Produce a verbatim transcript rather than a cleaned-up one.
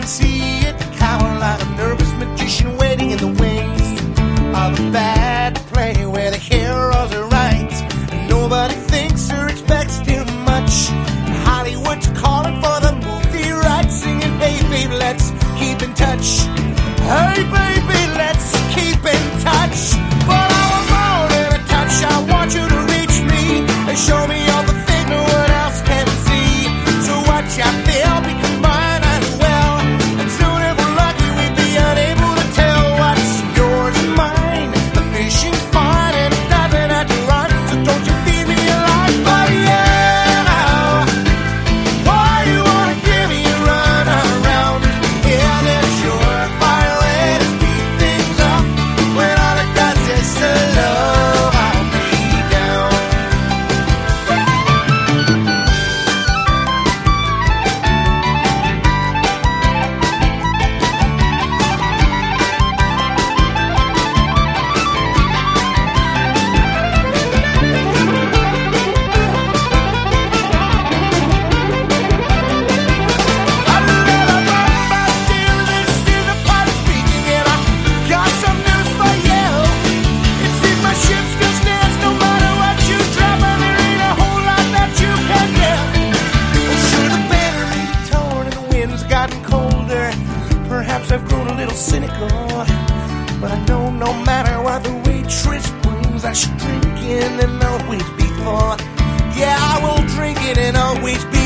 can see it, cower like a nervous magician waiting in the wings of a bad play where the heroes are right and nobody thinks or expects too much. Hollywood's calling for the movie rights, singing, hey baby, let's keep in touch. Hey baby, let's keep in touch. But I want more than a touch. I want you to reach me and show me all the things no one else can see. So watch out there, we combine as well, and soon if we're lucky we'd be unable to tell what's yours and mine. The fishing's fine and it doesn't have to run, so don't you feed me alive. But yeah, why you wanna give me a run around? Yeah, there's your fire way to speed things up when all it does is slow me down. Perhaps I've grown a little cynical, but I know no matter what the waitress brings, I should drink in and always be full. Yeah, I will drink it and always be